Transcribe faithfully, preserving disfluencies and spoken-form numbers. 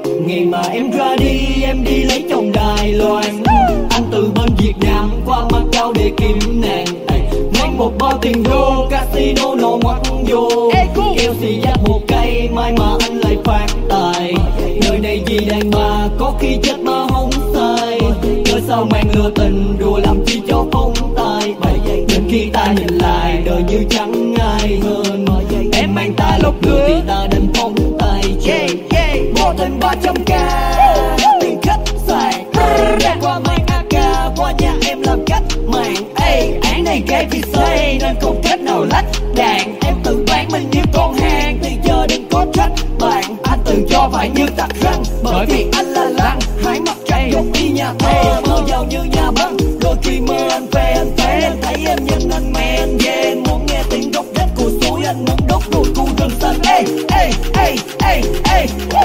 Ngày mà em ra đi, em đi lấy chồng Đài Loan. Anh từ bên Việt Nam qua Macau để kiếm nàng. Mang một bao tiền đô, casino nổ ngoặt vô. Kêu xì dắt một cây, mai mà anh lại phát tài. Nơi này vì đàn bà, có khi chết mà không sai. Cớ sao mang lừa tình, đùa làm chi cho phong tài. Đến khi ta nhìn lại, đời như chẳng ai hơn. Em mang ta lúc đưa thì ta đánh phong tay chơi. Bỏ thêm ba trăm k tiền khách sạn. Ra qua mang a ca, qua nhà em làm cách mạng. Ê, án này gây vì xây nên không cách nào lách đạn. Em tự bán mình như con hàng thì giờ đừng có trách bạn. Anh tự cho phải như tặc răng, bởi vì anh là lăng. Hai mặt trăng giống đi nhà thơ, mơ giàu như nhà băng. Đôi khi mơ anh về anh phê, anh thấy em nhưng anh mê anh ghê. Anh muốn nghe tiếng róc rách của suối, anh muốn đốt đuôi cu rừng xanh. Ê, ê, ê, ê, ê.